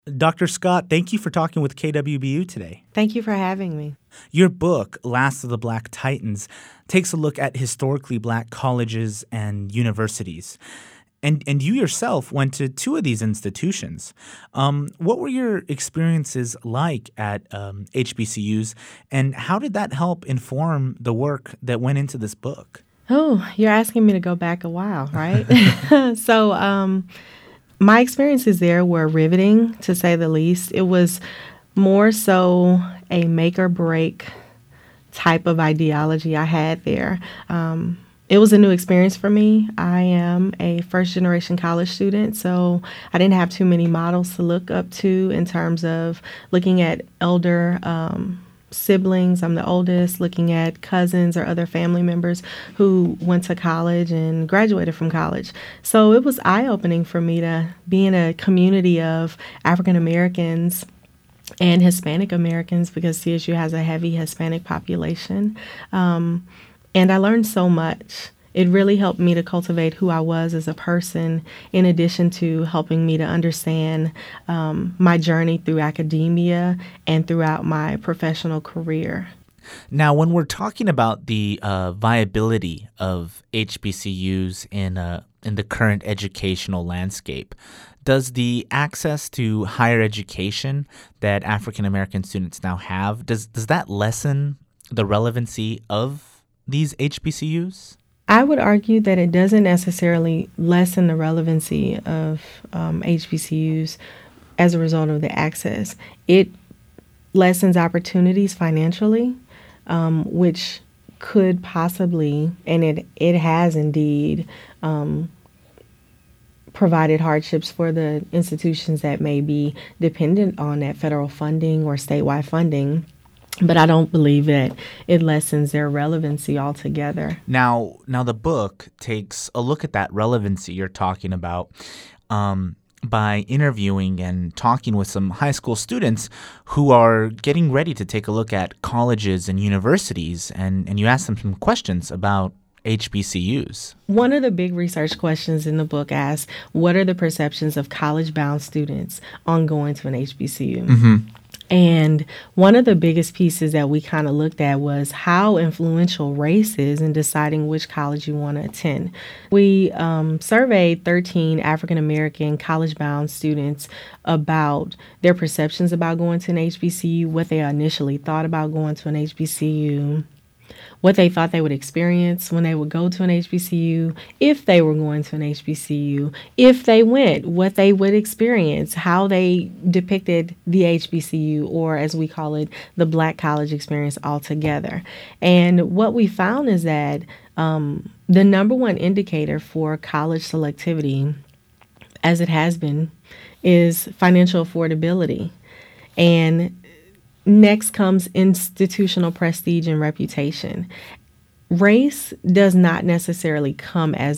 Dr. Scott, thank you for talking with KWBU today. Thank you for having me. Your book, Last of the Black Titans, takes a look at historically black colleges and universities. And you yourself went to two of these institutions. What were your experiences like at HBCUs, and how did that help inform the work that went into this book? Oh, you're asking me to go back a while, right? So, my experiences there were riveting, to say the least. It was more so a make or break type of ideology I had there. It was a new experience for me. I am a first-generation college student, so I didn't have too many models to look up to in terms of looking at elder siblings. I'm the oldest, looking at cousins or other family members who went to college and graduated from college. So it was eye-opening for me to be in a community of African Americans and Hispanic Americans, because CSU has a heavy Hispanic population. And I learned so much. It really helped me to cultivate who I was as a person, in addition to helping me to understand my journey through academia and throughout my professional career. Now, when we're talking about the viability of HBCUs in the current educational landscape, does the access to higher education that African American students now have, does that lessen the relevancy of these HBCUs? I would argue that it doesn't necessarily lessen the relevancy of HBCUs as a result of the access. It lessens opportunities financially, which could possibly, and it has indeed, provided hardships for the institutions that may be dependent on that federal funding or statewide funding. But I don't believe that it lessens their relevancy altogether. Now the book takes a look at that relevancy you're talking about by interviewing and talking with some high school students who are getting ready to take a look at colleges and universities, and you ask them some questions about HBCUs. One of the big research questions in the book asks, what are the perceptions of college-bound students on going to an HBCU? Mm-hmm. And one of the biggest pieces that we kind of looked at was how influential race is in deciding which college you want to attend. We surveyed 13 African-American college-bound students about their perceptions about going to an HBCU, what they initially thought about going to an HBCU, what they thought they would experience when they would go to an HBCU, if they were going to an HBCU, if they went, what they would experience, how they depicted the HBCU, or as we call it, the Black college experience altogether. And what we found is that the number one indicator for college selectivity, as it has been, is financial affordability. And next comes institutional prestige and reputation. Race does not necessarily come as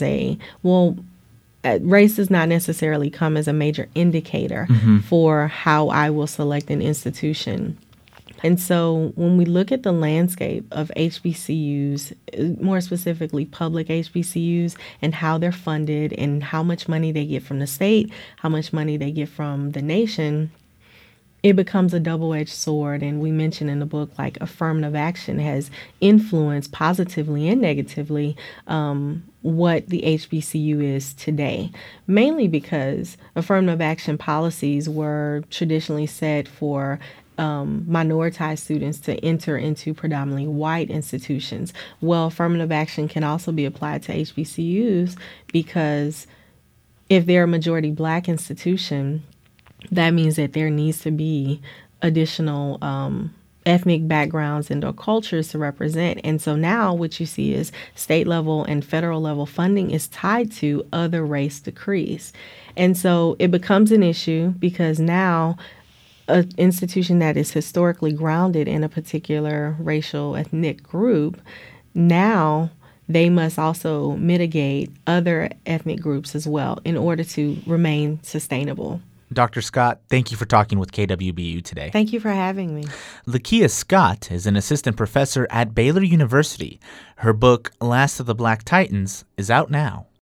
race does not necessarily come as a major indicator for how I will select an institution. And so when we look at the landscape of HBCUs, more specifically public HBCUs, and how they're funded and how much money they get from the state, how much money they get from the nation, it becomes a double-edged sword. And we mention in the book, like, affirmative action has influenced positively and negatively what the HBCU is today, mainly because affirmative action policies were traditionally set for minoritized students to enter into predominantly white institutions. Well, affirmative action can also be applied to HBCUs, because if they're a majority Black institution, that means that there needs to be additional ethnic backgrounds and or cultures to represent. And so now what you see is state level and federal level funding is tied to other race decrees. And so it becomes an issue, because now an institution that is historically grounded in a particular racial ethnic group, now they must also mitigate other ethnic groups as well in order to remain sustainable. Dr. Scott, thank you for talking with KWBU today. Thank you for having me. Lakia Scott is an assistant professor at Baylor University. Her book, Last of the Black Titans, is out now.